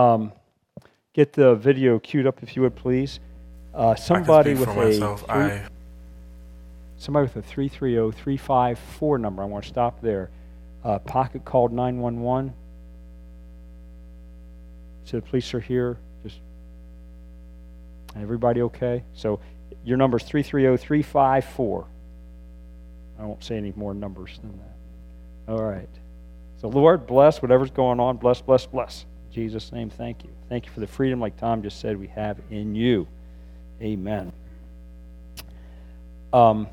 Get the video queued up if you would, please. Somebody with a 330-354 number. I want to stop there. Pocket called 911. So the police are here. Just everybody okay? So your number is 330-354. I won't say any more numbers than that. All right. So Lord, bless whatever's going on. Bless, bless, bless. In Jesus' name, thank you. Thank you for the freedom, like Tom just said, we have in you. Amen. A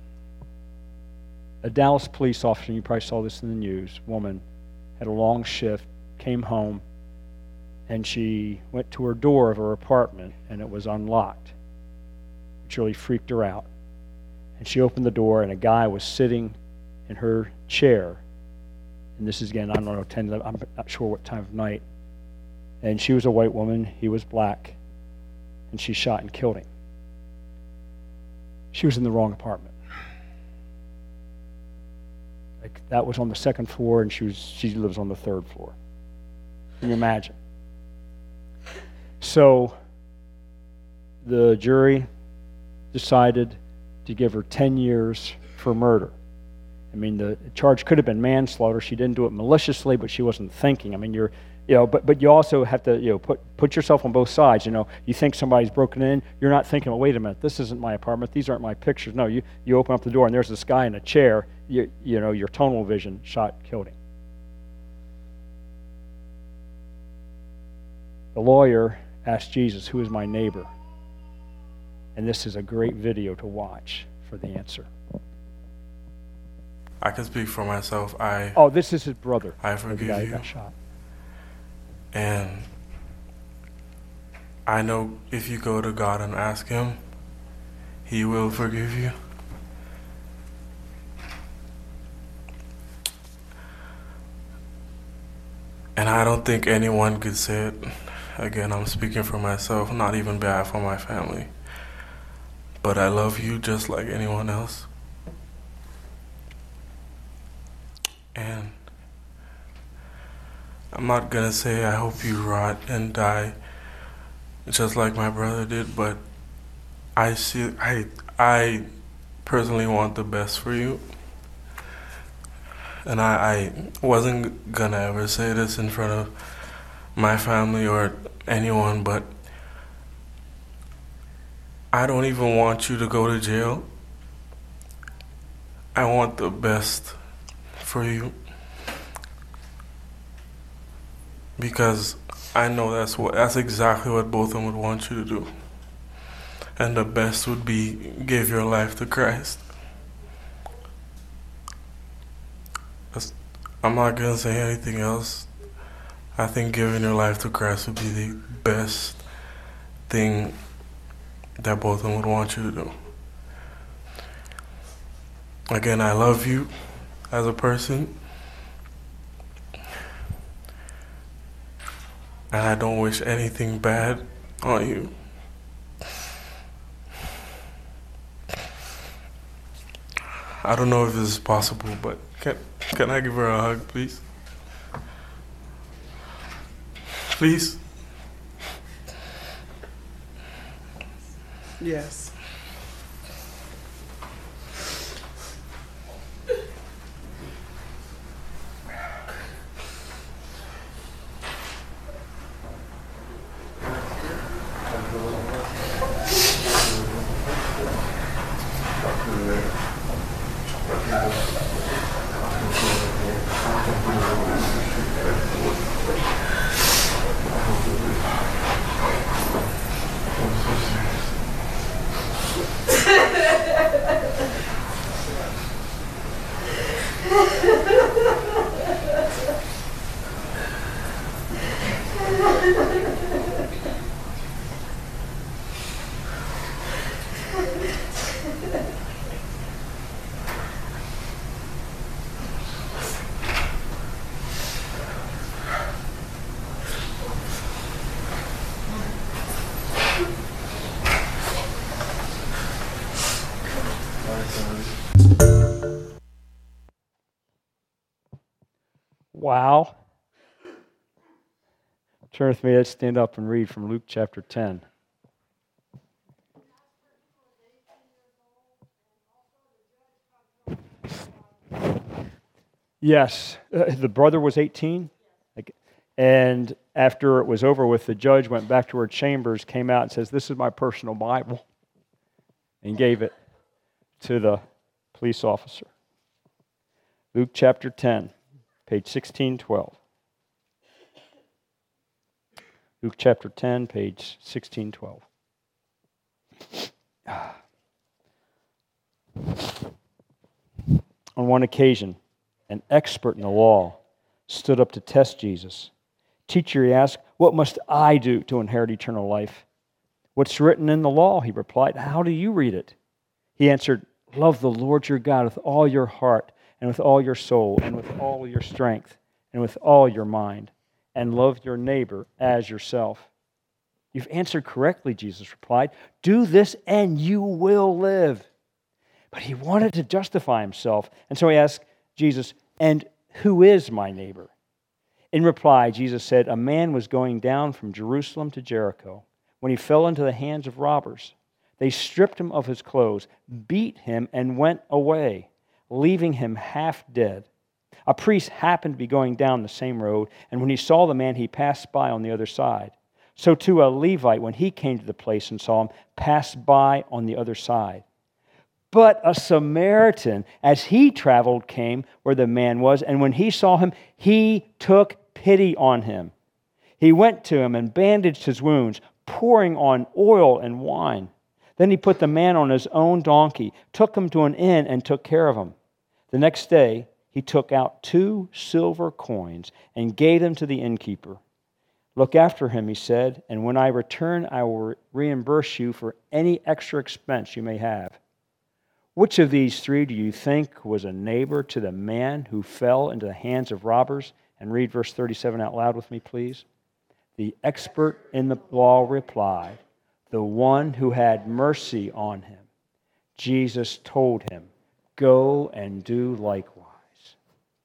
Dallas police officer, and you probably saw this in the news, woman, had a long shift, came home, and she went to her door of her apartment, and it was unlocked, which really freaked her out. And she opened the door, and a guy was sitting in her chair. And this is, again, I don't know, 10, I'm not sure what time of night. And she was a white woman, he was black, and she shot and killed him. She was in the wrong apartment. Like, that was on the second floor, and she lives on the third floor. Can you imagine? So the jury decided to give her 10 years for murder. I mean, the charge could have been manslaughter. She didn't do it maliciously, but she wasn't thinking. I mean, but you also have to, put yourself on both sides. You think somebody's broken in, you're not thinking, well, wait a minute, this isn't my apartment, these aren't my pictures. No, you open up the door and there's this guy in a chair. Your tunnel vision shot, killed him. The lawyer asked Jesus, who is my neighbor? And this is a great video to watch for the answer. I can speak for myself. This is his brother. I forgive the guy you. Who got shot. And I know if you go to God and ask him, he will forgive you. And I don't think anyone could say it. Again, I'm speaking for myself, not even bad for my family. But I love you just like anyone else. And I'm not gonna say I hope you rot and die just like my brother did, but I personally want the best for you. And I wasn't gonna ever say this in front of my family or anyone, but I don't even want you to go to jail. I want the best for you. Because I know that's exactly what both of them would want you to do. And the best would be give your life to Christ. I'm not gonna say anything else. I think giving your life to Christ would be the best thing that both of them would want you to do. Again, I love you as a person. And I don't wish anything bad on you. I don't know if this is possible, but can I give her a hug, please? Please? Yes. Wow. Turn with me, let's stand up and read from Luke chapter 10. Yes, the brother was 18. And after it was over with, the judge went back to her chambers, came out and says, "This is my personal Bible," and gave it to the police officer. Luke chapter 10, page 1612. Luke chapter 10, page 1612. On one occasion, an expert in the law stood up to test Jesus. "Teacher," he asked, "what must I do to inherit eternal life?" "What's written in the law?" he replied. "How do you read it?" He answered, "Love the Lord your God with all your heart and with all your soul and with all your strength and with all your mind, and love your neighbor as yourself." "You've answered correctly," Jesus replied. "Do this and you will live." But he wanted to justify himself, and so he asked Jesus, "And who is my neighbor?" In reply, Jesus said, "A man was going down from Jerusalem to Jericho when he fell into the hands of robbers. They stripped him of his clothes, beat him, and went away, leaving him half dead. A priest happened to be going down the same road, and when he saw the man, he passed by on the other side. So too a Levite, when he came to the place and saw him, passed by on the other side. But a Samaritan, as he traveled, came where the man was, and when he saw him, he took pity on him. He went to him and bandaged his wounds, pouring on oil and wine. Then he put the man on his own donkey, took him to an inn, and took care of him. The next day, he took out 2 silver coins and gave them to the innkeeper. 'Look after him,' he said, 'and when I return, I will reimburse you for any extra expense you may have.' Which of these 3 do you think was a neighbor to the man who fell into the hands of robbers?" And read verse 37 out loud with me, please. The expert in the law replied, "The one who had mercy on him." Jesus told him, "Go and do likewise."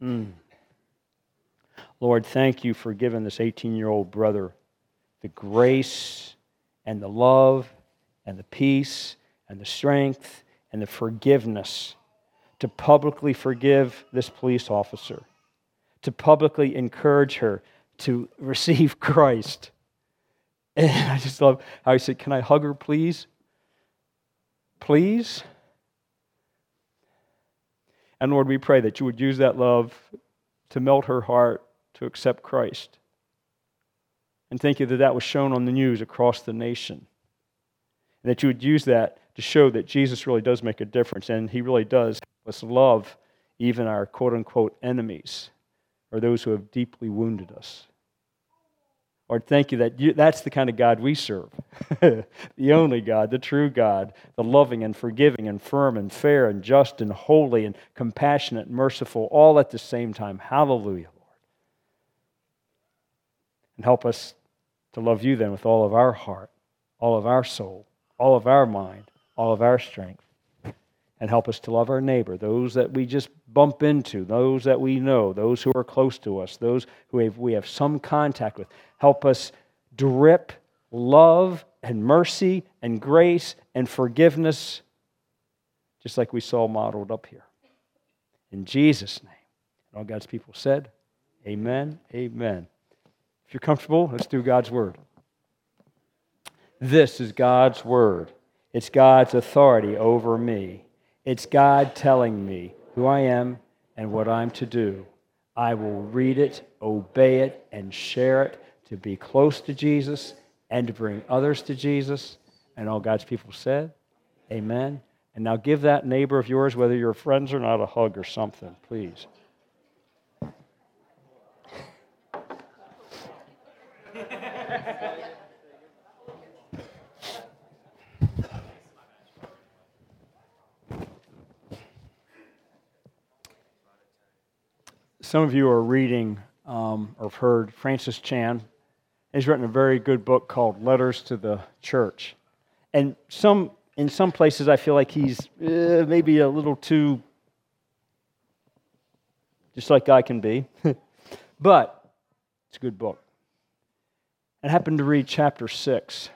Lord, thank you for giving this 18-year-old brother the grace and the love and the peace and the strength and the forgiveness to publicly forgive this police officer, to publicly encourage her to receive Christ. And I just love how he said, "Can I hug her, please? Please?" And Lord, we pray that you would use that love to melt her heart to accept Christ. And thank you that that was shown on the news across the nation. And that you would use that to show that Jesus really does make a difference, and he really does help us love even our quote-unquote enemies, or those who have deeply wounded us. Lord, thank you that that's the kind of God we serve. The only God, the true God, the loving and forgiving and firm and fair and just and holy and compassionate and merciful, all at the same time. Hallelujah, Lord. And help us to love you then with all of our heart, all of our soul, all of our mind, all of our strength. And help us to love our neighbor, those that we just bump into, those that we know, those who are close to us, those who we have some contact with. Help us drip love and mercy and grace and forgiveness, just like we saw modeled up here. In Jesus' name. And all God's people said, amen, amen. If you're comfortable, let's do God's word. This is God's word. It's God's authority over me. It's God telling me who I am and what I'm to do. I will read it, obey it, and share it to be close to Jesus and to bring others to Jesus. And all God's people said, amen. And now give that neighbor of yours, whether you're friends or not, a hug or something, please. Some of you are reading or have heard Francis Chan. He's written a very good book called Letters to the Church. And in some places I feel like he's maybe a little too, just like I can be. But it's a good book. and happened to read chapter 6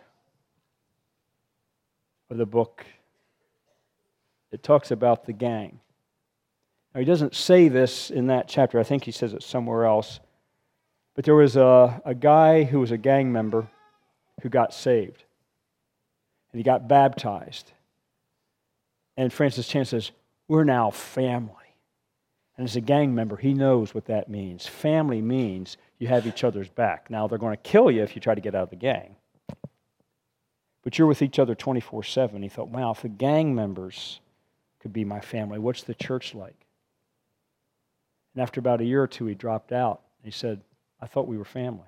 of the book. It talks about the gang. Now, he doesn't say this in that chapter. I think he says it somewhere else. But there was a guy who was a gang member who got saved. And he got baptized. And Francis Chan says, we're now family. And as a gang member, he knows what that means. Family means you have each other's back. Now, they're going to kill you if you try to get out of the gang. But you're with each other 24/7. He thought, wow, if the gang members could be my family, what's the church like? And after about a year or two, he dropped out. He said, I thought we were family.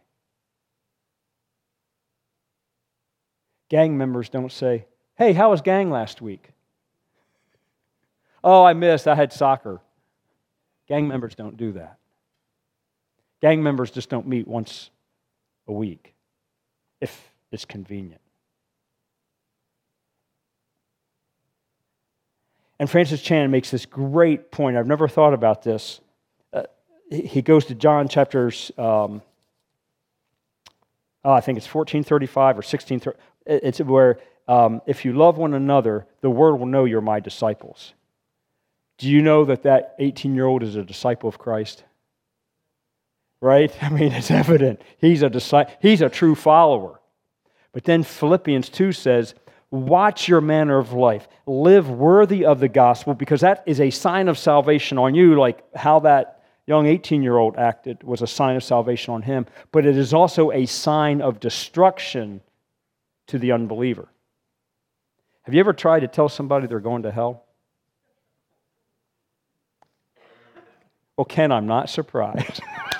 Gang members don't say, hey, how was gang last week? Oh, I missed. I had soccer. Gang members don't do that. Gang members just don't meet once a week, if it's convenient. And Francis Chan makes this great point. I've never thought about this. He goes to John chapters, I think it's 14:35 or 16:30. It's where if you love one another, the world will know you're my disciples. Do you know that 18-year-old is a disciple of Christ? Right? I mean, it's evident. He's a disciple. He's a true follower. But then Philippians 2 says, watch your manner of life. Live worthy of the gospel, because that is a sign of salvation on you, like how that young 18-year-old acted was a sign of salvation on him. But it is also a sign of destruction to the unbeliever. Have you ever tried to tell somebody they're going to hell? Well, Ken, I'm not surprised.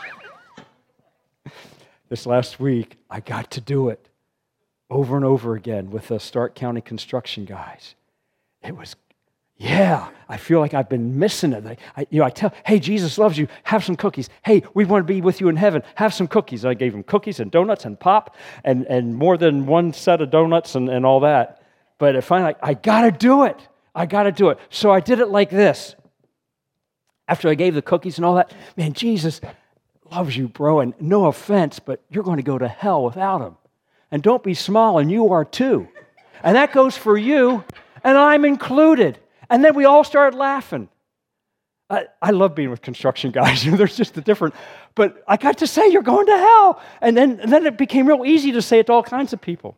This last week, I got to do it over and over again with the Stark County construction guys. It was, I feel like I've been missing it. I tell, hey, Jesus loves you. Have some cookies. Hey, we want to be with you in heaven. Have some cookies. I gave them cookies and donuts and pop and more than one set of donuts and all that. But finally, I got to do it. I got to do it. So I did it like this. After I gave the cookies and all that, man, Jesus loves you, bro. And no offense, but you're going to go to hell without him. And don't be small, and you are too. And that goes for you, and I'm included. And then we all started laughing. I love being with construction guys. There's just a different, but I got to say, you're going to hell. And then it became real easy to say it to all kinds of people.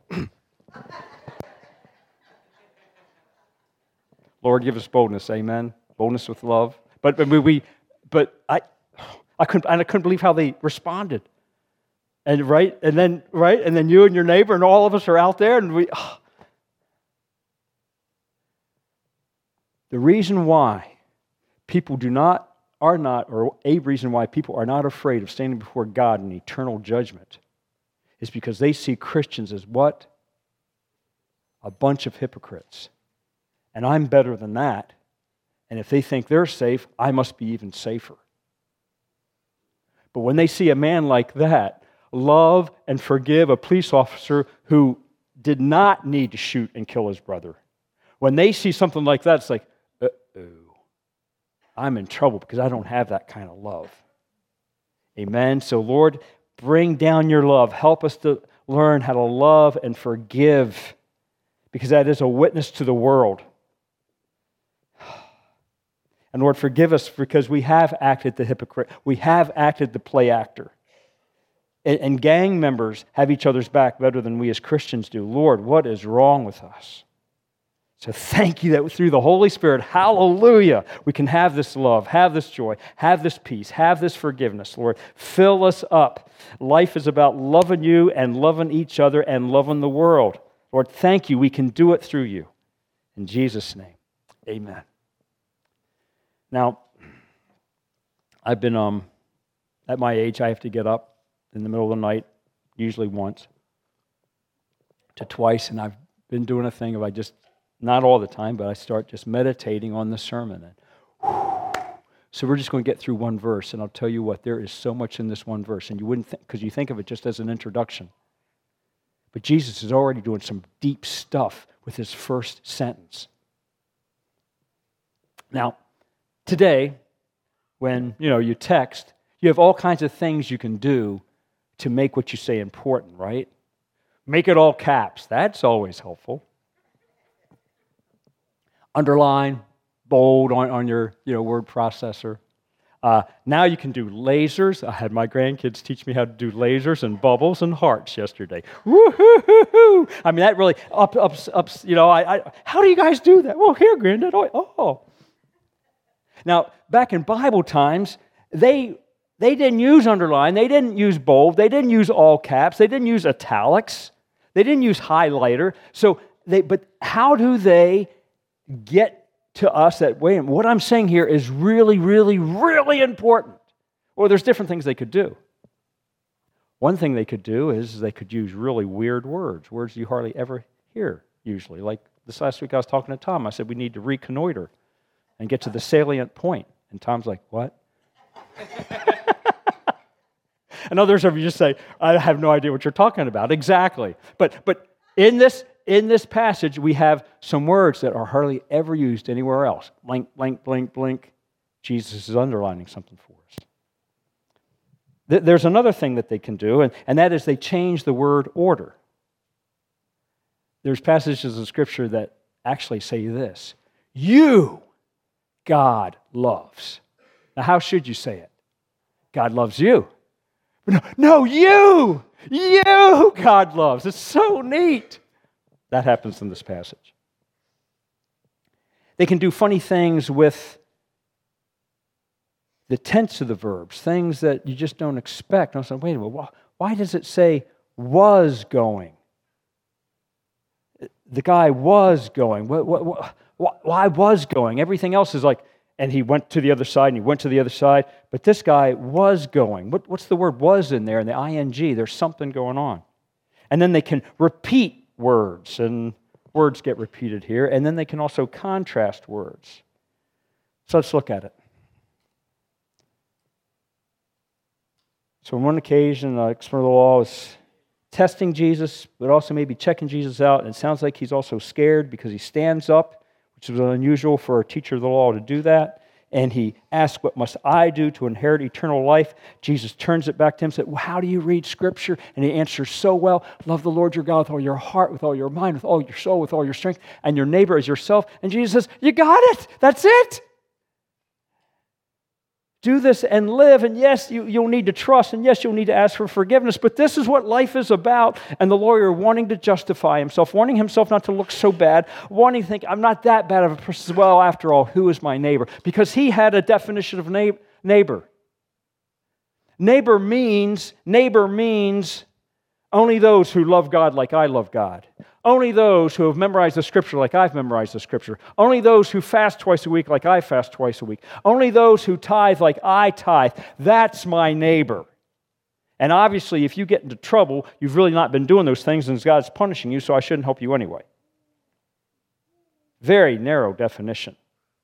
Lord, give us boldness, amen? Boldness with love. But I couldn't believe how they responded. And then you and your neighbor and all of us are out there, and the reason why people a reason why people are not afraid of standing before God in eternal judgment is because they see Christians as what? A bunch of hypocrites. And I'm better than that. And if they think they're safe, I must be even safer. But when they see a man like that love and forgive a police officer who did not need to shoot and kill his brother, when they see something like that, it's like, I'm in trouble because I don't have that kind of love. Amen? So Lord, bring down your love. Help us to learn how to love and forgive, because that is a witness to the world. And Lord, forgive us because we have acted the hypocrite. We have acted the play actor. And gang members have each other's back better than we as Christians do. Lord, what is wrong with us? So thank you that through the Holy Spirit, hallelujah, we can have this love, have this joy, have this peace, have this forgiveness. Lord, fill us up. Life is about loving you and loving each other and loving the world. Lord, thank you. We can do it through you. In Jesus' name, amen. Now, I've been, at my age, I have to get up in the middle of the night, usually once to twice, and I've been doing a thing of not all the time, but I start just meditating on the sermon. So we're just going to get through one verse, and I'll tell you what, there is so much in this one verse, and you wouldn't think, because you think of it just as an introduction. But Jesus is already doing some deep stuff with his first sentence. Now, today, when you text, you have all kinds of things you can do to make what you say important, right? Make it all caps. That's always helpful. Underline, bold on your word processor. Now you can do lasers. I had my grandkids teach me how to do lasers and bubbles and hearts yesterday. Woo-hoo-hoo-hoo! I mean, that really ups. How do you guys do that? Well, here, Granddad. Oh. Now, back in Bible times, they didn't use underline. They didn't use bold. They didn't use all caps. They didn't use italics. They didn't use highlighter. But how do they get to us that, wait, what I'm saying here is really, really, really important? Well, there's different things they could do. One thing they could do is they could use really weird words you hardly ever hear usually. Like this last week I was talking to Tom. I said, we need to reconnoiter and get to the salient point. And Tom's like, what? And others of you just say, I have no idea what you're talking about. Exactly. But in this passage, we have some words that are hardly ever used anywhere else. Blank, blank, blank, blank. Jesus is underlining something for us. There's another thing that they can do, and that is they change the word order. There's passages of Scripture that actually say this: you, God loves. Now, how should you say it? God loves you. No, you, God loves. It's so neat. That happens in this passage. They can do funny things with the tense of the verbs, things that you just don't expect. I was like, wait a minute, why does it say was going? The guy was going. Why was going? Everything else is like, and he went to the other side, and he went to the other side, but this guy was going. What's the word was in there, in the ing? There's something going on. And then they can repeat words, and words get repeated here, and then they can also contrast words. So let's look at it. So on one occasion, the expert of the law was testing Jesus, but also maybe checking Jesus out, and it sounds like he's also scared because he stands up, which is unusual for a teacher of the law to do that, and he asks, what must I do to inherit eternal life? Jesus turns it back to him and said, well, how do you read Scripture? And he answers so well, love the Lord your God with all your heart, with all your mind, with all your soul, with all your strength, and your neighbor as yourself. And Jesus says, you got it. That's it. Do this and live, and yes, you'll need to trust, and yes, you'll need to ask for forgiveness, but this is what life is about. And the lawyer wanting to justify himself, wanting himself not to look so bad, wanting to think, I'm not that bad of a person as well, after all, who is my neighbor? Because he had a definition of neighbor. Neighbor means only those who love God like I love God. Only those who have memorized the Scripture like I've memorized the Scripture. Only those who fast twice a week like I fast twice a week. Only those who tithe like I tithe. That's my neighbor. And obviously, if you get into trouble, you've really not been doing those things, and God's punishing you, so I shouldn't help you anyway. Very narrow definition.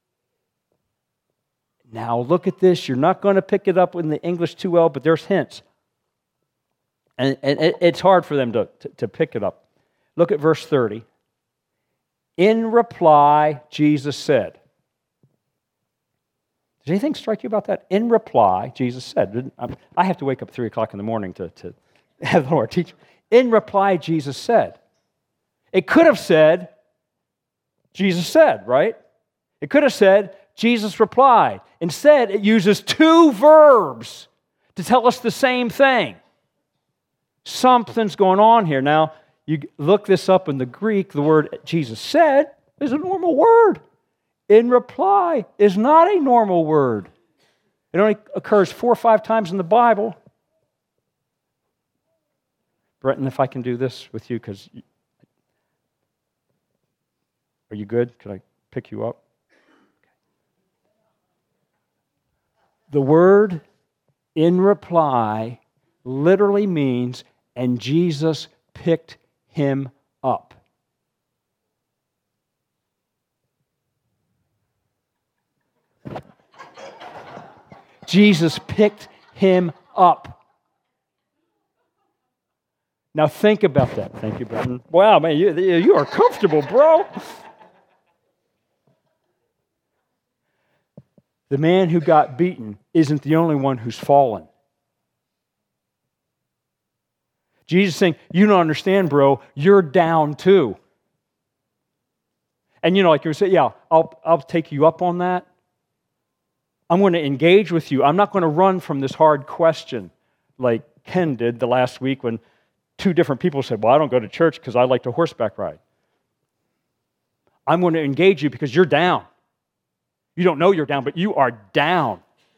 Now look at this. You're not going to pick it up in the English too well, but there's hints. And it's hard for them to pick it up. Look at verse 30. In reply, Jesus said. Does anything strike you about that? In reply, Jesus said. I have to wake up 3 o'clock in the morning to have the Lord teach. In reply, Jesus said. It could have said, Jesus said, right? It could have said, Jesus replied. Instead, it uses two verbs to tell us the same thing. Something's going on here. Now, you look this up in the Greek, the word Jesus said is a normal word. In reply is not a normal word. It only occurs 4 or 5 times in the Bible. Brenton, if I can do this with you, because are you good? Could I pick you up? The word in reply literally means, and Jesus picked him up. Jesus picked him up. Now think about that. Thank you, Brenton. Wow, man, you are comfortable, bro. The man who got beaten isn't the only one who's fallen. Jesus is saying, you don't understand, bro. You're down too. And like you say, yeah, I'll take you up on that. I'm going to engage with you. I'm not going to run from this hard question like Ken did the last week when two different people said, well, I don't go to church because I like to horseback ride. I'm going to engage you because you're down. You don't know you're down, but you are down.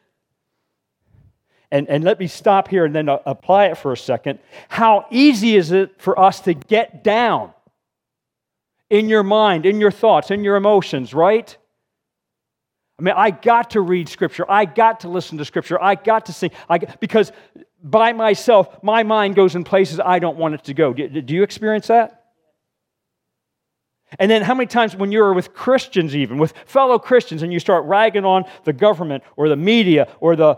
And let me stop here and then apply it for a second. How easy is it for us to get down in your mind, in your thoughts, in your emotions, right? I mean, I got to read Scripture. I got to listen to Scripture. I got to sing. Because by myself, my mind goes in places I don't want it to go. Do you experience that? And then how many times when you're with Christians even, with fellow Christians, and you start ragging on the government or the media or the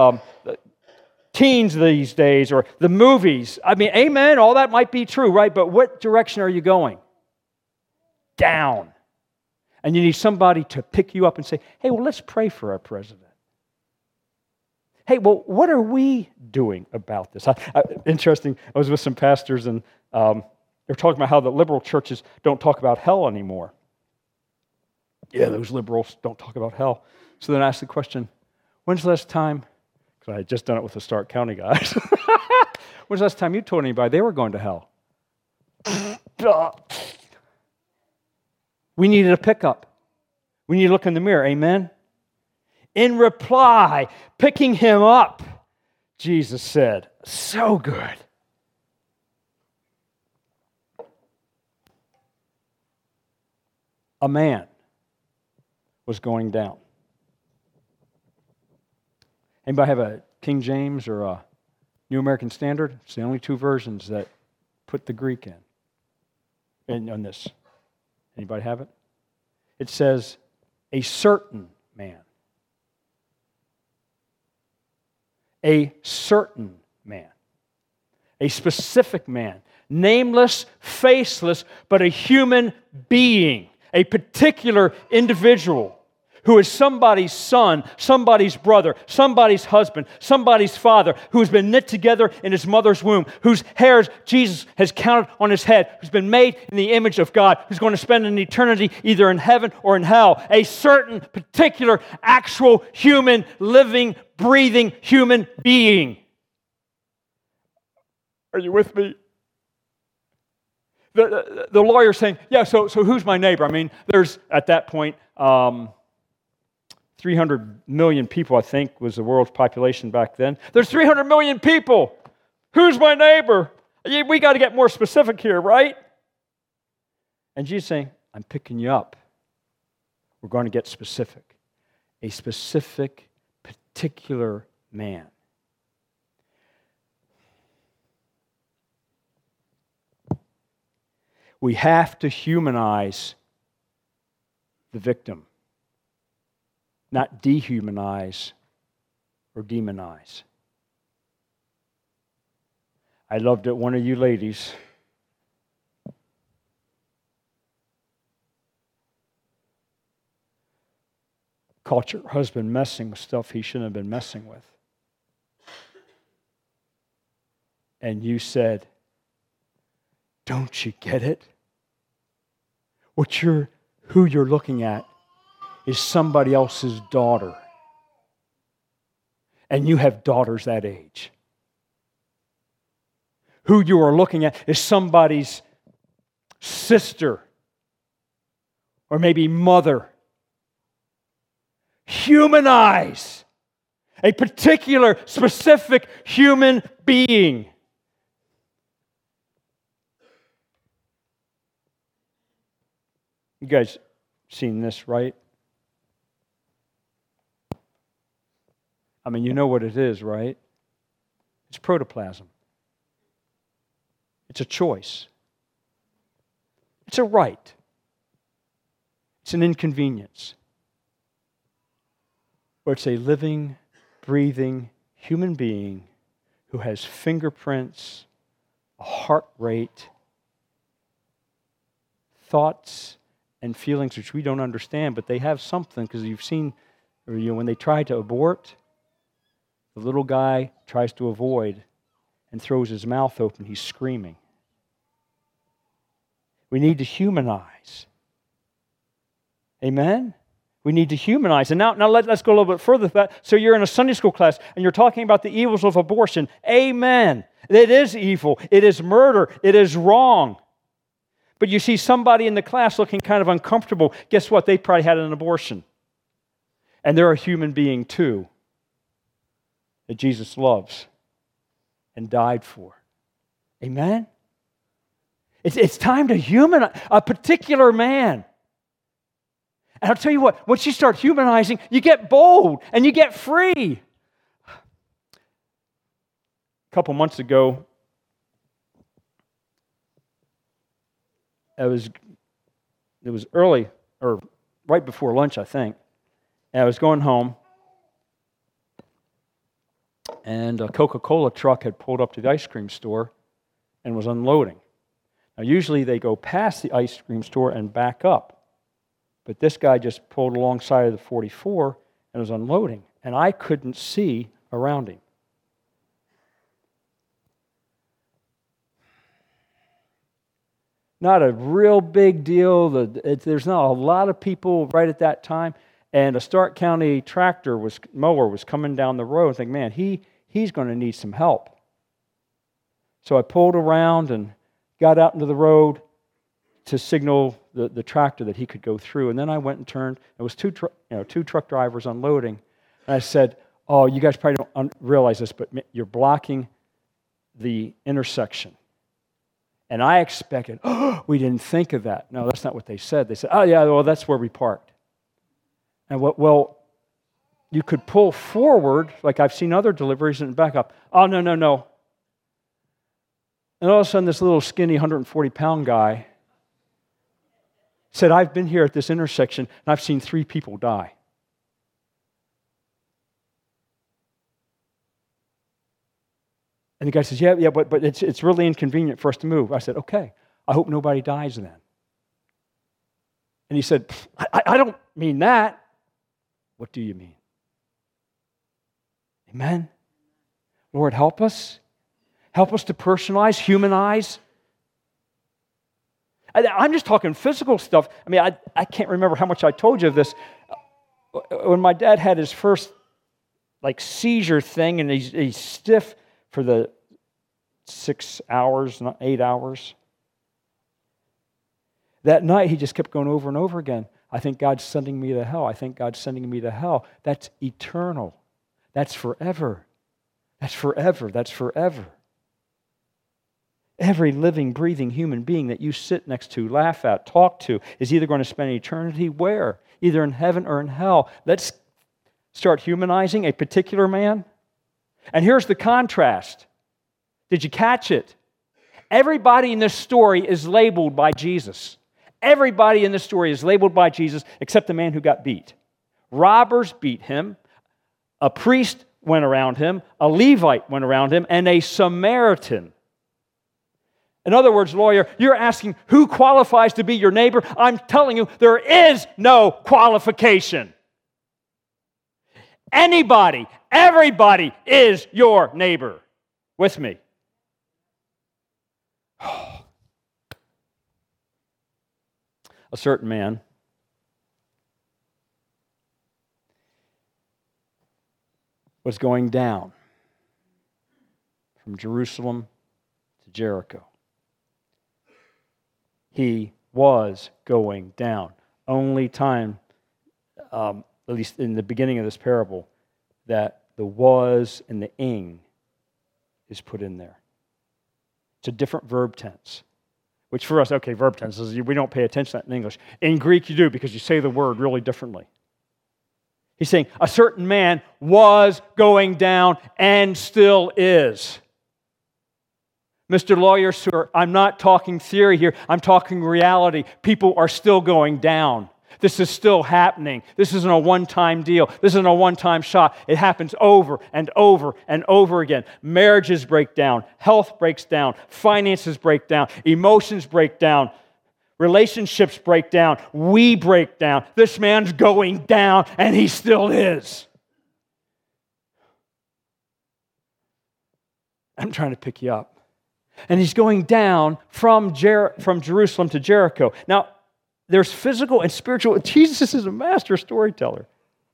teens these days or the movies. I mean, amen, all that might be true, right? But what direction are you going? Down. And you need somebody to pick you up and say, hey, well, let's pray for our president. Hey, well, what are we doing about this? Interesting, I was with some pastors and they're talking about how the liberal churches don't talk about hell anymore. Yeah, those liberals don't talk about hell. So then I asked the question, when's the last time, because I had just done it with the Stark County guys, when's the last time you told anybody they were going to hell? We needed a pickup. We need to look in the mirror, amen? In reply, picking him up, Jesus said, so good. A man was going down. Anybody have a King James or a New American Standard? It's the only two versions that put the Greek in on this. Anybody have it? It says, a certain man. A certain man. A specific man. Nameless, faceless, but a human being. A particular individual who is somebody's son, somebody's brother, somebody's husband, somebody's father, who's been knit together in his mother's womb, whose hairs Jesus has counted on his head, who's been made in the image of God, who's going to spend an eternity either in heaven or in hell. A certain, particular, actual, human, living, breathing human being. Are you with me? The lawyer's saying, yeah, so who's my neighbor? I mean, there's, at that point, 300 million people, I think, was the world's population back then. There's 300 million people. Who's my neighbor? We got to get more specific here, right? And Jesus is saying, I'm picking you up. We're going to get specific. A specific, particular man. We have to humanize the victim, not dehumanize or demonize. I loved it. One of you ladies caught your husband messing with stuff he shouldn't have been messing with. And you said, don't you get it? Who you're looking at is somebody else's daughter. And you have daughters that age. Who you are looking at is somebody's sister or maybe mother. Humanize a particular, specific human being. You guys seen this, right? I mean, you know what it is, right? It's protoplasm. It's a choice. It's a right. It's an inconvenience. But it's a living, breathing human being who has fingerprints, a heart rate, thoughts, and feelings which we don't understand, but they have something, because you've seen, when they try to abort, the little guy tries to avoid, and throws his mouth open, he's screaming. We need to humanize. Amen? We need to humanize. And now let's go a little bit further with that. So you're in a Sunday school class and you're talking about the evils of abortion. Amen. It is evil. It is murder. It is wrong. But you see somebody in the class looking kind of uncomfortable. Guess what? They probably had an abortion. And they're a human being too that Jesus loves and died for. Amen? It's time to humanize a particular man. And I'll tell you what, once you start humanizing, you get bold and you get free. A couple months ago, it was early, or right before lunch, I think, and I was going home, and a Coca-Cola truck had pulled up to the ice cream store and was unloading. Now, usually they go past the ice cream store and back up. But this guy just pulled alongside of the 44 and was unloading. And I couldn't see around him. Not a real big deal. There's not a lot of people right at that time. And a Stark County mower was coming down the road. I think, man, he's going to need some help. So I pulled around and got out into the road to signal the tractor that he could go through. And then I went and turned. It was two truck drivers unloading. And I said, oh, you guys probably don't realize this, but you're blocking the intersection. And I expected, oh, we didn't think of that. No, that's not what they said. They said, oh, yeah, well, that's where we parked. And well, you could pull forward, like I've seen other deliveries, and back up. Oh, no. And all of a sudden, this little skinny 140-pound guy said, I've been here at this intersection, and I've seen 3 people die. And the guy says, yeah, but it's really inconvenient for us to move. I said, okay, I hope nobody dies then. And he said, I don't mean that. What do you mean? Amen? Lord, help us. Help us to personalize, humanize. I'm just talking physical stuff. I mean, I can't remember how much I told you of this. When my dad had his first seizure thing, and he's stiff for the 6 hours, not 8 hours. That night, he just kept going over and over again. I think God's sending me to hell. I think God's sending me to hell. That's eternal. That's forever. That's forever. That's forever. Every living, breathing human being that you sit next to, laugh at, talk to, is either going to spend eternity where? Either in heaven or in hell. Let's start humanizing a particular man. And here's the contrast. Did you catch it? Everybody in this story is labeled by Jesus. Everybody in this story is labeled by Jesus except the man who got beat. Robbers beat him. A priest went around him. A Levite went around him. And a Samaritan. In other words, lawyer, you're asking who qualifies to be your neighbor. I'm telling you, there is no qualification. Anybody, everybody is your neighbor. With me. A certain man was going down from Jerusalem to Jericho. He was going down. Only time, at least in the beginning of this parable, that the was and the ing is put in there. It's a different verb tense, which for us, okay, verb tenses, we don't pay attention to that in English. In Greek, you do, because you say the word really differently. He's saying, a certain man was going down and still is. Mr. Lawyer, sir, I'm not talking theory here. I'm talking reality. People are still going down. This is still happening. This isn't a one-time deal. This isn't a one-time shot. It happens over and over and over again. Marriages break down. Health breaks down. Finances break down. Emotions break down. Relationships break down. We break down. This man's going down, and he still is. I'm trying to pick you up. And he's going down from Jerusalem to Jericho. Now, there's physical and spiritual. Jesus is a master storyteller.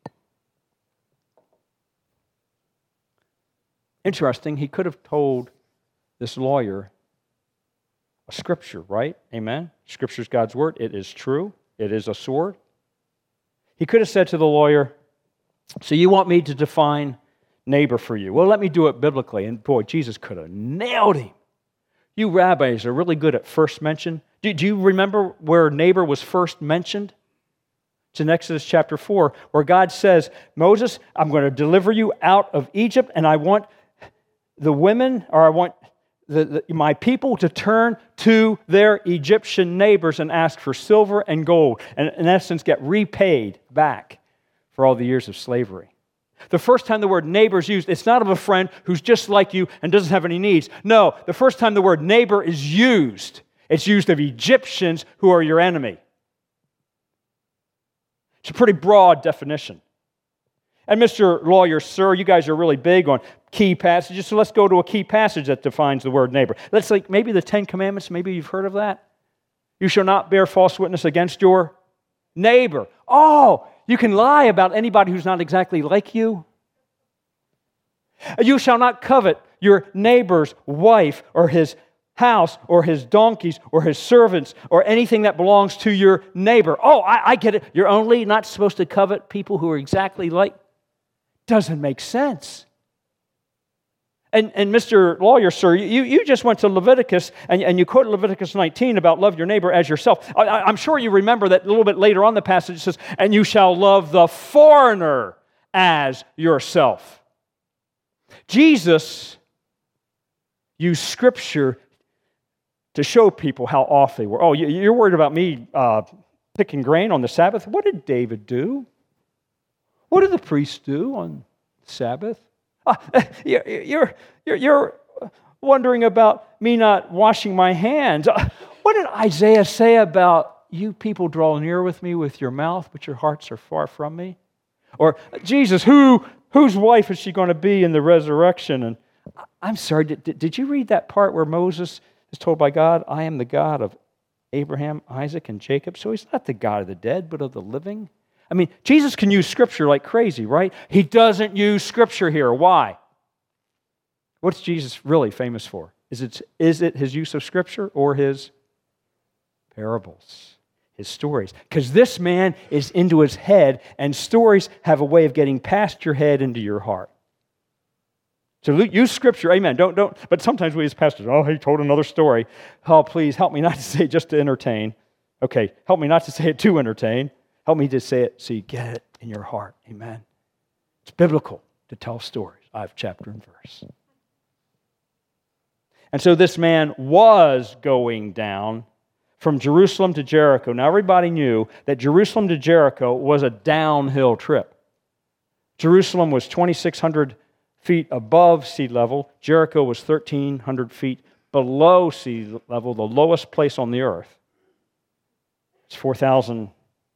Interesting, he could have told this lawyer a scripture, right? Amen? Scripture's God's word. It is true. It is a sword. He could have said to the lawyer, so you want me to define neighbor for you? Well, let me do it biblically. And boy, Jesus could have nailed him. You rabbis are really good at first mention. Do you remember where neighbor was first mentioned? It's in Exodus chapter 4, where God says, Moses, I'm going to deliver you out of Egypt, and I want the women, or I want my people to turn to their Egyptian neighbors and ask for silver and gold, and in essence get repaid back for all the years of slavery. The first time the word neighbor is used, it's not of a friend who's just like you and doesn't have any needs. No, the first time the word neighbor is used, it's used of Egyptians who are your enemy. It's a pretty broad definition. And Mr. Lawyer, sir, you guys are really big on key passages, so let's go to a key passage that defines the word neighbor. Let's like maybe the Ten Commandments, maybe you've heard of that. You shall not bear false witness against your neighbor. Oh, you can lie about anybody who's not exactly like you. You shall not covet your neighbor's wife or his house or his donkeys or his servants or anything that belongs to your neighbor. Oh, I get it. You're only not supposed to covet people who are exactly like. Doesn't make sense. And Mr. Lawyer, sir, you just went to Leviticus and you quoted Leviticus 19 about love your neighbor as yourself. I'm sure you remember that a little bit later on the passage it says, and you shall love the foreigner as yourself. Jesus used Scripture to show people how off they were. Oh, you're worried about me picking grain on the Sabbath? What did David do? What did the priests do on Sabbath? You're wondering about me not washing my hands. What did Isaiah say about you people draw near with me with your mouth, but your hearts are far from me? Or Jesus, whose wife is she going to be in the resurrection? And I'm sorry, did you read that part where Moses is told by God, I am the God of Abraham, Isaac, and Jacob? So he's not the God of the dead, but of the living. I mean, Jesus can use Scripture like crazy, right? He doesn't use Scripture here. Why? What's Jesus really famous for? Is it his use of Scripture or his parables, his stories? Because this man is into his head, and stories have a way of getting past your head into your heart. So use Scripture, amen. Don't. But sometimes we as pastors, he told another story. Oh, please help me not to say it just to entertain. Okay, help me not to say it to entertain. Help me to say it so you get it in your heart. Amen. It's biblical to tell stories. I have chapter and verse. And so this man was going down from Jerusalem to Jericho. Now everybody knew that Jerusalem to Jericho was a downhill trip. Jerusalem was 2,600 feet above sea level. Jericho was 1,300 feet below sea level, the lowest place on the earth. It's 4,000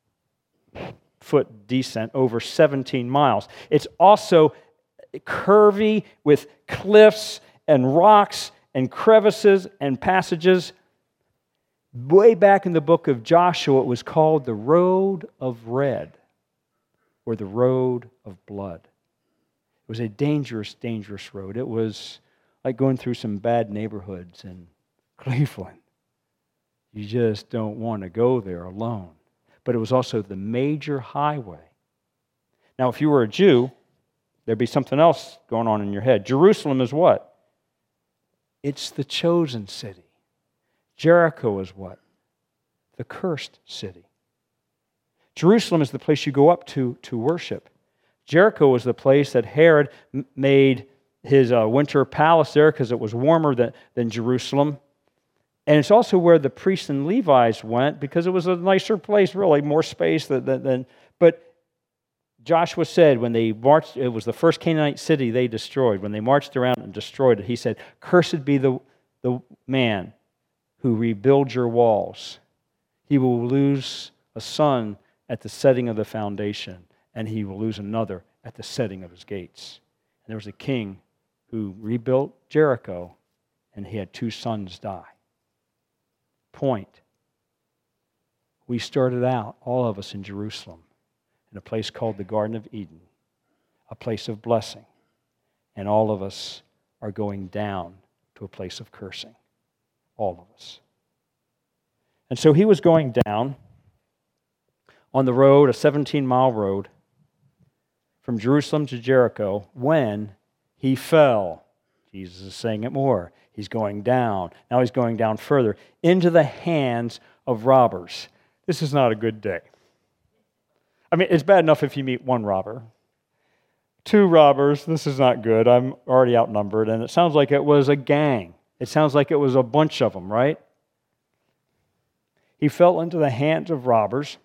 foot descent over 17 miles. It's also curvy with cliffs and rocks and crevices and passages. Way back in the book of Joshua, it was called the Road of Red, or the Road of Blood. It was a dangerous, dangerous road. It was like going through some bad neighborhoods in Cleveland. You just don't want to go there alone. But it was also the major highway. Now, if you were a Jew, there'd be something else going on in your head. Jerusalem is what? It's the chosen city. Jericho is what? The cursed city. Jerusalem is the place you go up to worship. Jericho was the place that Herod made his winter palace there because it was warmer than Jerusalem. And it's also where the priests and Levites went because it was a nicer place, really, more space than. But Joshua said when they marched, it was the first Canaanite city they destroyed. When they marched around and destroyed it, he said, "Cursed be the man who rebuilds your walls. He will lose a son at the setting of the foundation, and he will lose another at the setting of his gates." And there was a king who rebuilt Jericho, and he had 2 sons die. Point. We started out, all of us in Jerusalem, in a place called the Garden of Eden, a place of blessing, and all of us are going down to a place of cursing. All of us. And so he was going down on the road, a 17-mile road, from Jerusalem to Jericho, when he fell. Jesus is saying it more. He's going down. Now he's going down further into the hands of robbers. This is not a good day. I mean, it's bad enough if you meet 1 robber. 2 robbers, this is not good. I'm already outnumbered. And it sounds like it was a gang. It sounds like it was a bunch of them, right? He fell into the hands of robbers.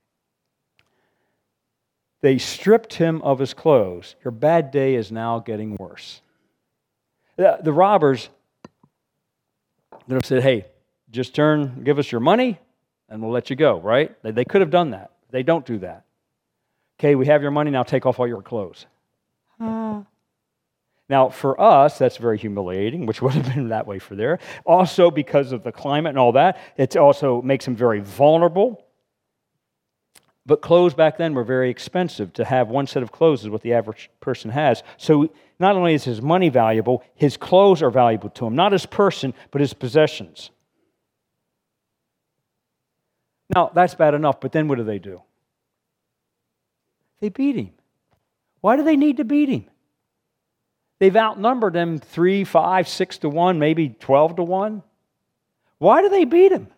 They stripped him of his clothes. Your bad day is now getting worse. The robbers would have said, hey, just give us your money, and we'll let you go, right? They could have done that. They don't do that. Okay, we have your money, now take off all your clothes. Now, for us, that's very humiliating, which would have been that way for there. Also, because of the climate and all that, it also makes them very vulnerable. But clothes back then were very expensive. To have 1 set of clothes is what the average person has. So not only is his money valuable, his clothes are valuable to him. Not his person, but his possessions. Now, that's bad enough, but then what do? They beat him. Why do they need to beat him? They've outnumbered him 3, 5, 6 to 1, maybe 12 to 1. Why do they beat him?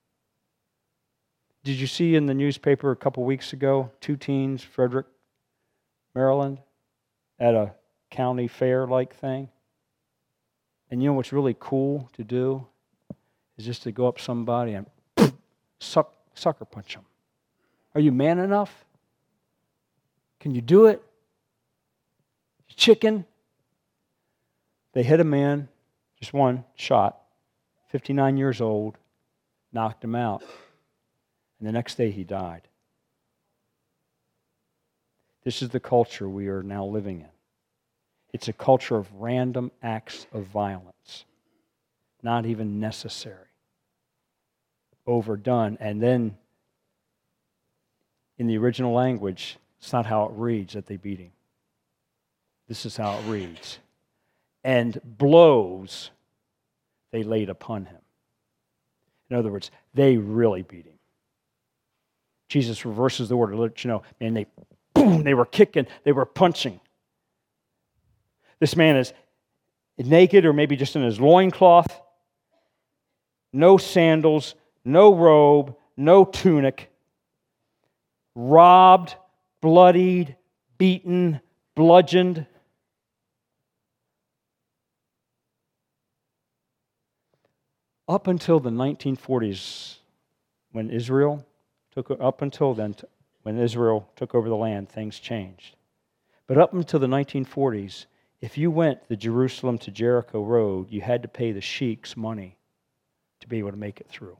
Did you see in the newspaper a couple weeks ago, 2 teens, Frederick, Maryland, at a county fair-like thing? And you know what's really cool to do? Is just to go up somebody and sucker punch them. Are you man enough? Can you do it? Chicken? They hit a man, just 1 shot, 59 years old, knocked him out. And the next day he died. This is the culture we are now living in. It's a culture of random acts of violence, not even necessary, overdone. And then, in the original language, it's not how it reads that they beat him. This is how it reads. And blows they laid upon him. In other words, they really beat him. Jesus reverses the order to let you know, man, they were kicking, they were punching. This man is naked or maybe just in his loincloth, no sandals, no robe, no tunic, robbed, bloodied, beaten, bludgeoned. Up until the 1940s, when Israel took over the land, things changed. But up until the 1940s, if you went the Jerusalem to Jericho road, you had to pay the sheiks money to be able to make it through.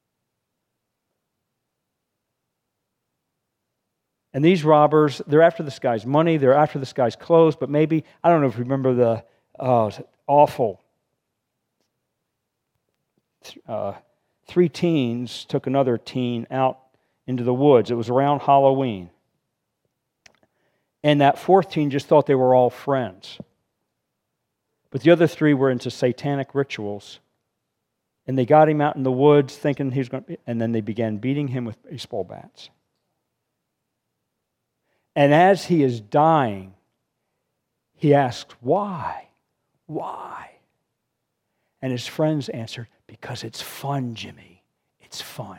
And these robbers, they're after this guy's money, they're after this guy's clothes, but maybe, I don't know if you remember the awful 3 teens took another teen out into the woods. It was around Halloween. And that 4th teen just thought they were all friends. But the other 3 were into satanic rituals. And they got him out in the woods thinking he was going to, and then they began beating him with baseball bats. And as he is dying, he asked, why? Why? And his friends answered, because it's fun, Jimmy. It's fun.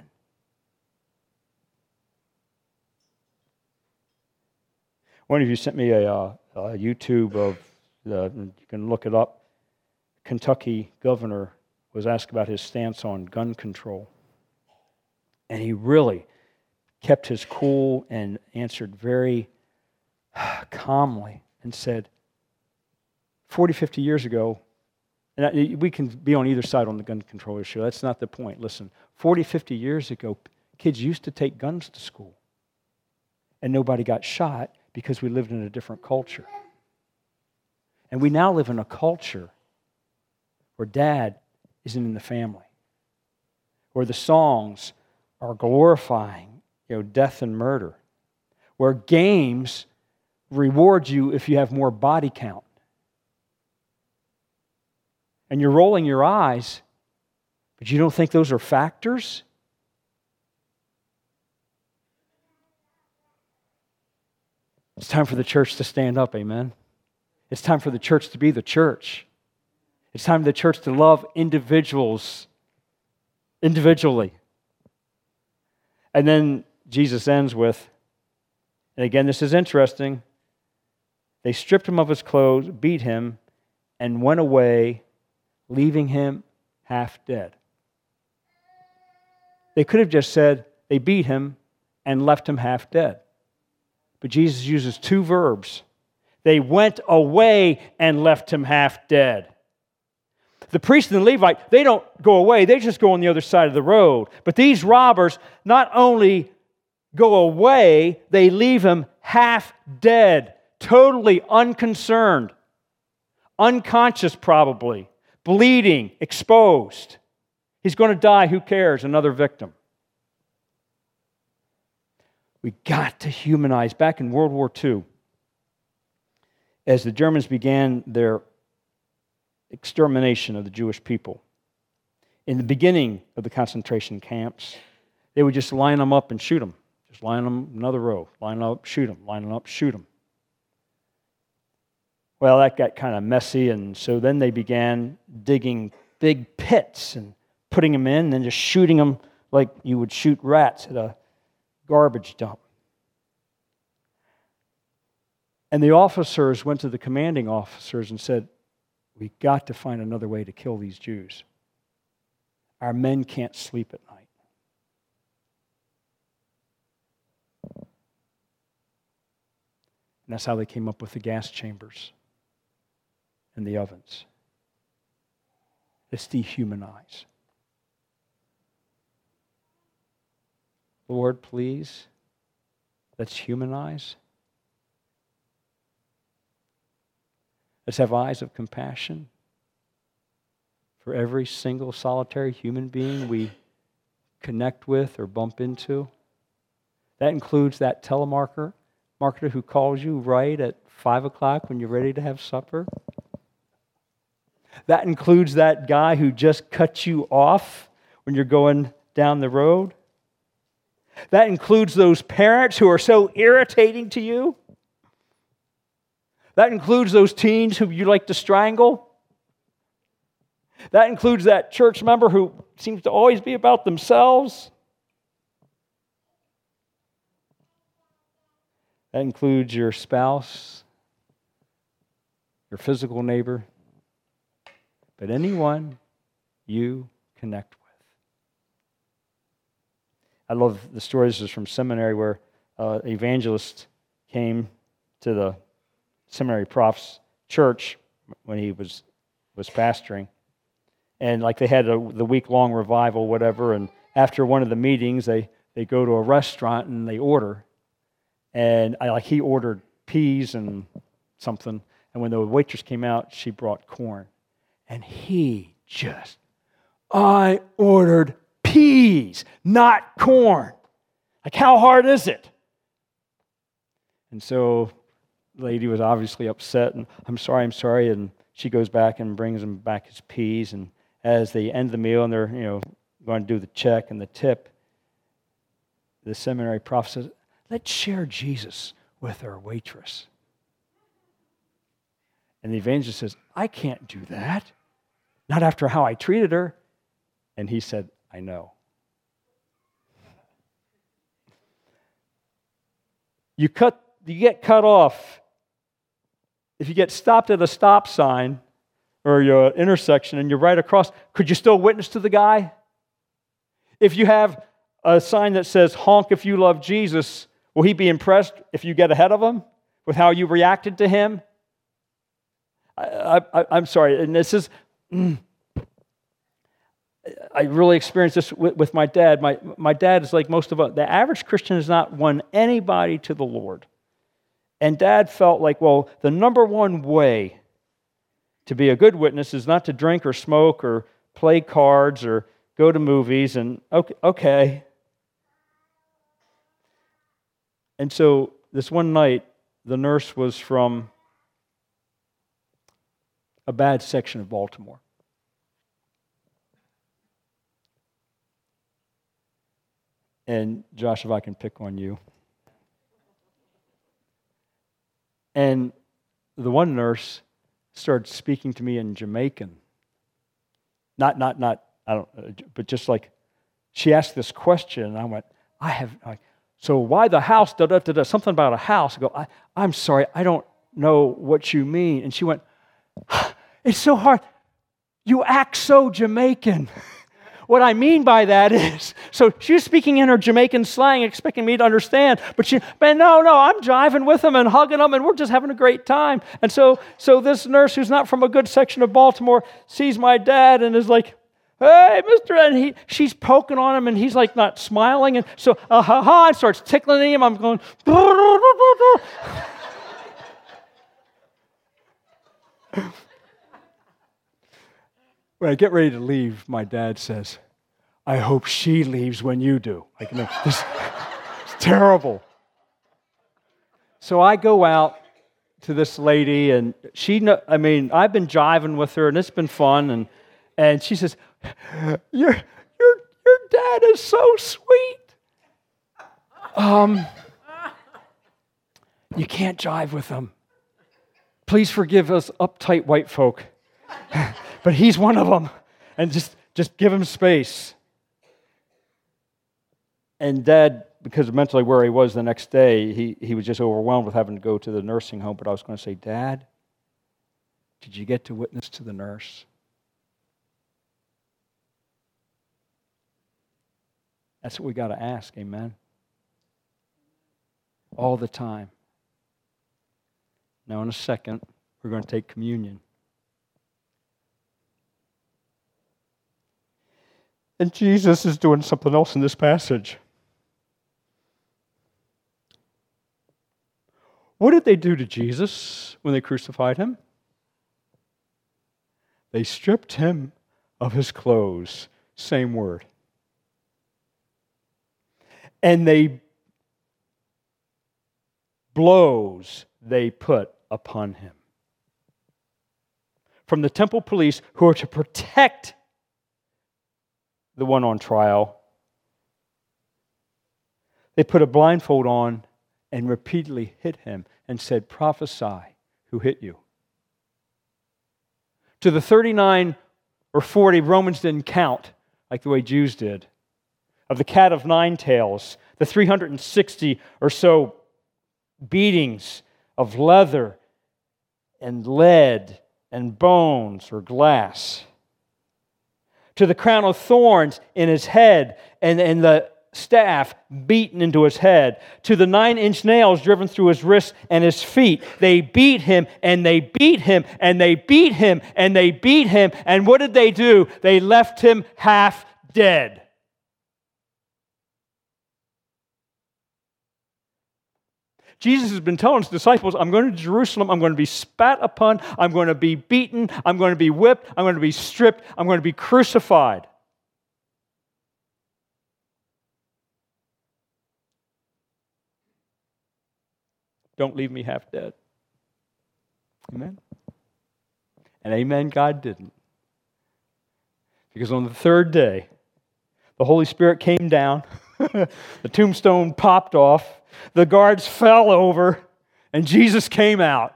One of you sent me a YouTube of, you can look it up. Kentucky governor was asked about his stance on gun control. And he really kept his cool and answered very calmly and said, 40, 50 years ago, and we can be on either side on the gun control issue. That's not the point. Listen, 40, 50 years ago, kids used to take guns to school. And nobody got shot because we lived in a different culture. And we now live in a culture where dad isn't in the family, where the songs are glorifying, death and murder, where games reward you if you have more body count. And you're rolling your eyes, but you don't think those are factors? It's time for the church to stand up, amen? It's time for the church to be the church. It's time for the church to love individuals individually. And then Jesus ends with, and again, this is interesting, they stripped him of his clothes, beat him, and went away, leaving him half dead. They could have just said they beat him and left him half dead. But Jesus uses two verbs. They went away and left him half dead. The priest and the Levite, they don't go away, they just go on the other side of the road. But these robbers not only go away, they leave him half dead, totally unconcerned, unconscious probably, bleeding, exposed. He's going to die, who cares? Another victim. We got to humanize. Back in World War II, as the Germans began their extermination of the Jewish people, in the beginning of the concentration camps, they would just line them up and shoot them. Just line them another row. Line them up, shoot them. Line them up, shoot them. Well, that got kind of messy, and so then they began digging big pits and putting them in and then just shooting them like you would shoot rats at a garbage dump. And the officers went to the commanding officers and said, "We got to find another way to kill these Jews. Our men can't sleep at night." And that's how they came up with the gas chambers and the ovens. Let's dehumanize. Lord, please, let's humanize. Let's have eyes of compassion for every single solitary human being we connect with or bump into. That includes that telemarketer who calls you right at 5 o'clock when you're ready to have supper. That includes that guy who just cut you off when you're going down the road. That includes those parents who are so irritating to you. That includes those teens who you like to strangle. That includes that church member who seems to always be about themselves. That includes your spouse, your physical neighbor, but anyone you connect with. I love the stories from seminary where an evangelist came to the seminary prof's church when he was pastoring. And like they had the week-long revival, whatever, and after one of the meetings, they go to a restaurant and they order. And he ordered peas and something. And when the waitress came out, she brought corn. And he just, I ordered peas, not corn. Like, how hard is it? And so the lady was obviously upset, and I'm sorry. And she goes back and brings him back his peas. And as they end the meal and they're, going to do the check and the tip, the seminary prof says, "Let's share Jesus with our waitress." And the evangelist says, "I can't do that. Not after how I treated her." And he said, "I know." You get cut off. If you get stopped at a stop sign or your intersection and you're right across, could you still witness to the guy? If you have a sign that says, "Honk if you love Jesus," will he be impressed if you get ahead of him with how you reacted to him? I'm sorry, and this is, I really experienced this with my dad. My dad is like most of us. The average Christian has not won anybody to the Lord. And Dad felt like, well, the number one way To be a good witness is not to drink or smoke or play cards or go to movies and okay. And so this one night, the nurse was from a bad section of Baltimore. And Josh, if I can pick on you. And the one nurse started speaking to me in Jamaican. Not, but just like, she asked this question, and I went, so why the house, da-da-da-da, something about a house. I go, I'm sorry, I don't know what you mean. And she went, it's so hard. You act so Jamaican. What I mean by that is, so she was speaking in her Jamaican slang, expecting me to understand, but no, I'm jiving with them and hugging them, and we're just having a great time. And so this nurse who's not from a good section of Baltimore sees my dad and is like, hey, mister, and she's poking on him, and he's like not smiling, and so, and starts tickling him. I'm going, when I get ready to leave, my dad says, I hope she leaves when you do. It's terrible. So I go out to this lady, and I've been jiving with her, and it's been fun, and she says, your dad is so sweet. You can't jive with him. Please forgive us uptight white folk. But he's one of them, and just give him space. And Dad, because of mentally where he was the next day, he was just overwhelmed with having to go to the nursing home. But I was going to say, Dad, did you get to witness to the nurse? That's what we got to ask, amen? All the time. Now in a second, we're going to take communion. And Jesus is doing something else in this passage. What did they do to Jesus when they crucified him? They stripped him of his clothes. Same word. And blows they put upon him. From the temple police who are to protect the one on trial, they put a blindfold on and repeatedly hit him and said, prophesy, who hit you? To the 39 or 40, Romans didn't count like the way Jews did. Of the cat of nine tails, the 360 or so beatings of leather and lead and bones or glass. To the crown of thorns in his head and the staff beaten into his head. To the 9-inch nails driven through his wrists and his feet. They beat him and they beat him and they beat him and they beat him. And what did they do? They left him half dead. Jesus has been telling his disciples, I'm going to Jerusalem, I'm going to be spat upon, I'm going to be beaten, I'm going to be whipped, I'm going to be stripped, I'm going to be crucified. Don't leave me half dead. Amen? And amen, God didn't. Because on the third day, the Holy Spirit came down, the tombstone popped off, the guards fell over, and Jesus came out.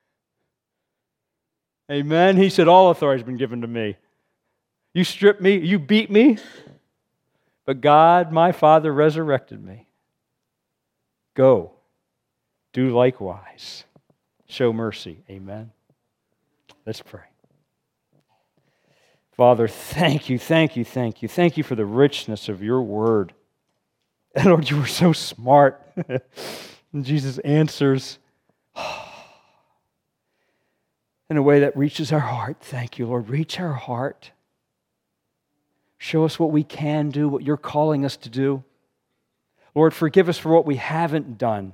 Amen. He said, all authority has been given to me. You stripped me, you beat me, but God, my Father, resurrected me. Go, do likewise. Show mercy. Amen. Let's pray. Father, thank you for the richness of your word. And Lord, you were so smart. And Jesus answers in a way that reaches our heart. Thank you, Lord. Reach our heart. Show us what we can do, what you're calling us to do. Lord, forgive us for what we haven't done.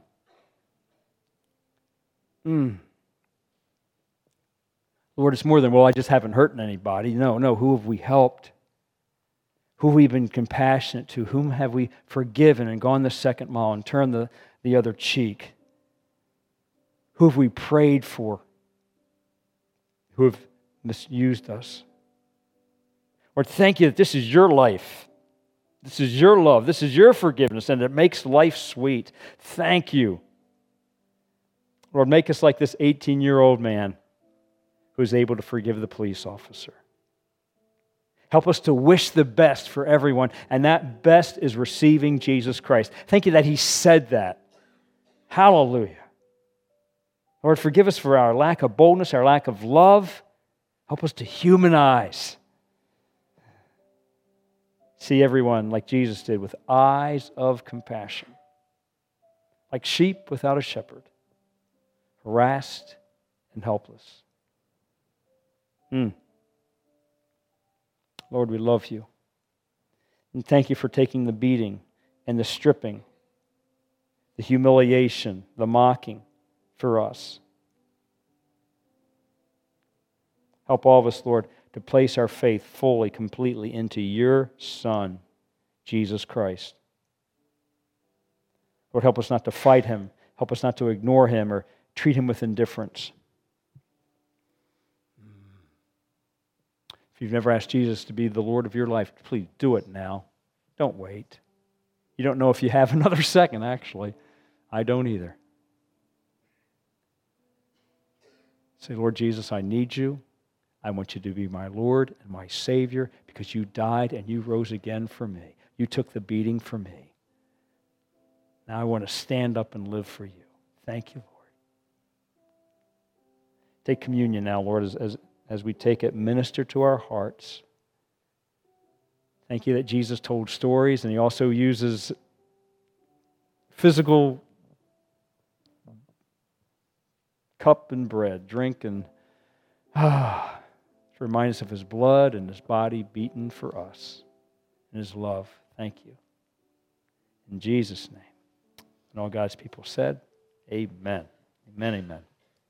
Lord, it's more than, well, I just haven't hurt anybody. No, who have we helped? Who have we been compassionate to? Whom have we forgiven and gone the second mile and turned the other cheek? Who have we prayed for? Who have misused us? Lord, thank you that this is your life. This is your love. This is your forgiveness, and it makes life sweet. Thank you. Lord, make us like this 18-year-old man who is able to forgive the police officer. Help us to wish the best for everyone, and that best is receiving Jesus Christ. Thank you that He said that. Hallelujah. Lord, forgive us for our lack of boldness, our lack of love. Help us to humanize. See everyone like Jesus did, with eyes of compassion. Like sheep without a shepherd, harassed and helpless. Lord, we love you. And thank you for taking the beating and the stripping, the humiliation, the mocking for us. Help all of us, Lord, to place our faith fully, completely into your Son, Jesus Christ. Lord, help us not to fight Him. Help us not to ignore Him or treat Him with indifference. If you've never asked Jesus to be the Lord of your life, please do it now. Don't wait. You don't know if you have another second, actually. I don't either. Say, Lord Jesus, I need you. I want you to be my Lord and my Savior because you died and you rose again for me. You took the beating for me. Now I want to stand up and live for you. Thank you, Lord. Take communion now, Lord, as we take it. Minister to our hearts. Thank you that Jesus told stories, and He also uses physical cup and bread, drink, and to remind us of His blood and His body beaten for us, and His love. Thank you. In Jesus' name. And all God's people said, amen. Amen, amen.